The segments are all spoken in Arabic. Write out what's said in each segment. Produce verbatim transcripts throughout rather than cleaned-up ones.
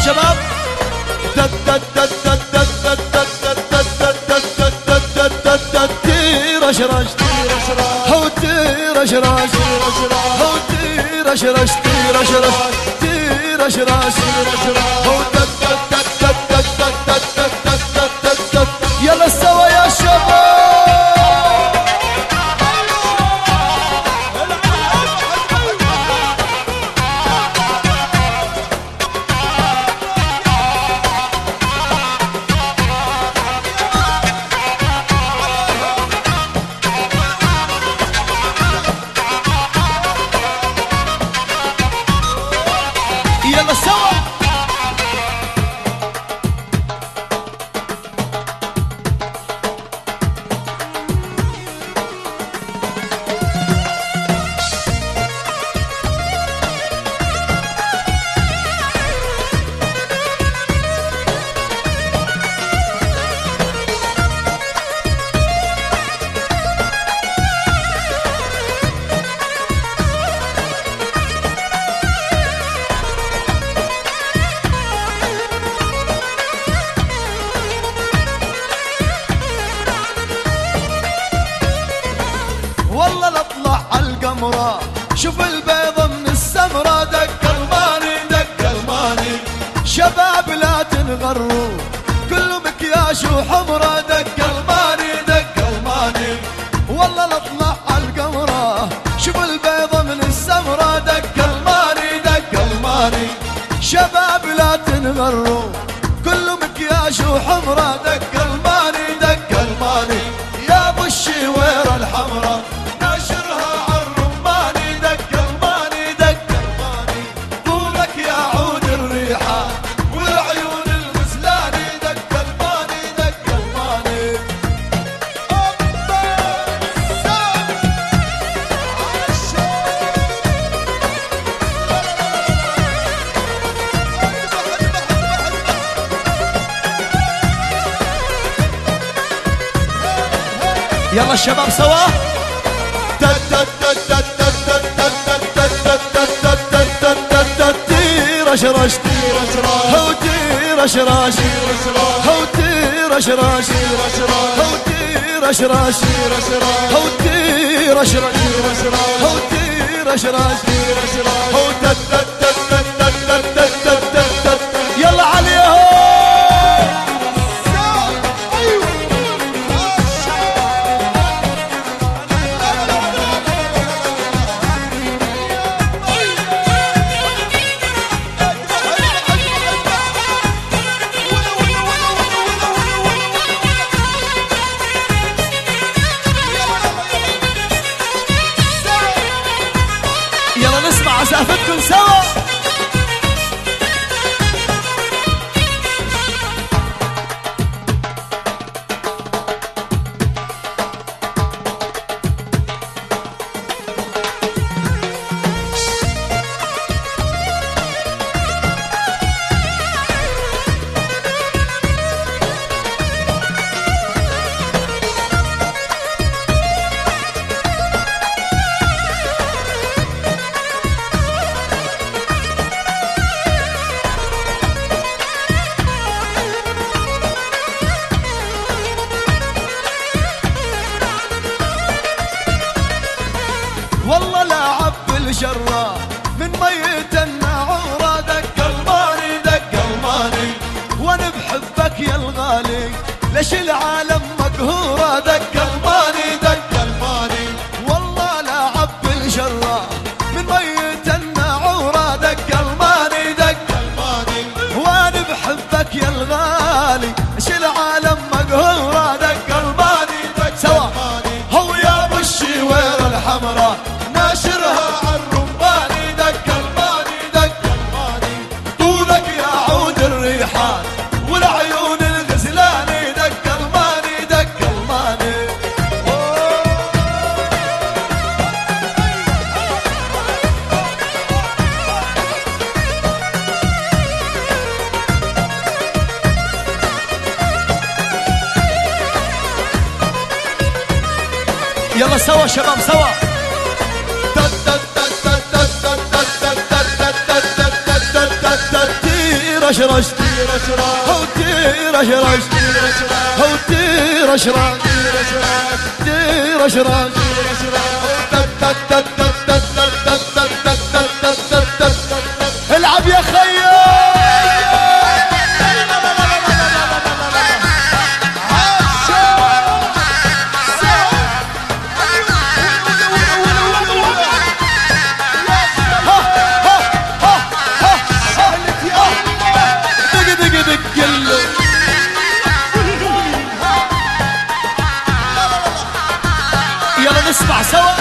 شباب. تيرش رش هو تيرش رش هو تيرش رش تيرش رش تيرش رش هو يلا سوا يا شباب. يلا سوا والله نطلع عالقمرة شوف البيضة من السمرة دق الماني دق الماني شباب لا تنغروا كله مكياش وحمرة دق الماني دق الماني والله نطلع عالقمرة شوف البيضة من السمرة دق الماني دق الماني شباب لا تنغروا كله مكياش وحمرة دق الماني دق الماني يا ابو الشويرة الحمرة يلا الشباب سوا. تيرش رش هو تيرش رش هو تيرش رش هو تيرش رش هو تيرش رش هو تيرش رش هو يلا عليهم. يلا نسمع عزافتكم سوا. والله لا عب الجرة من ميت النعورة دق الماني دق الماني وانا بحبك يا الغالي ليش العالم مقهورة دق الماني دق الماني والله لا عب الجرة من ميت النعورة دق الماني دق الماني وانا بحبك يا الغالي ليش العالم مقهورة دق الماني دق سوا هو يا ابو الشويرة الحمراء ناشرها عالرماني دق الماني دق الماني طولك يا عود الريحان والعيون الغزلاني دق الماني دق الماني. يلا سوا شباب سوا. وتيرشرش وتيرشرش وتيرشرش تيرشرش العب يا خيال. يلا نسمع سوا.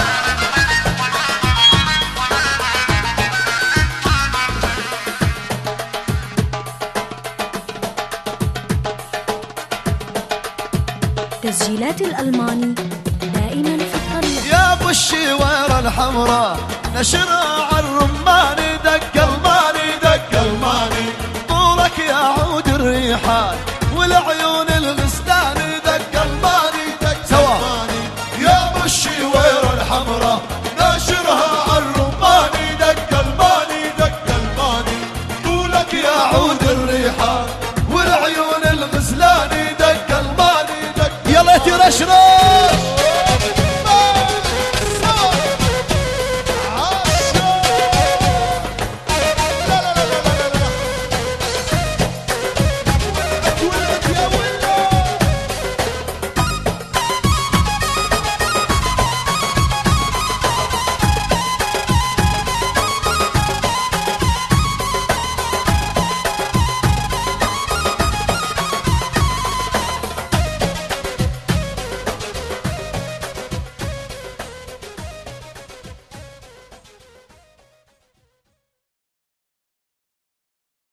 تسجيلات الألماني دائما في الطريق. يا ابو الشويرة الحمراء نشرها عالرماني، دق الماني دق الماني، طولك يا عود الريحان والعيون الغسلاني، دق الماني دق سوا. يا ابو الشويرة الحمراء نشرها عالرماني، دق الماني دق الماني، طولك يا عود الريحان والعيون الغسلاني، دق الماني دق. يلا ترشرش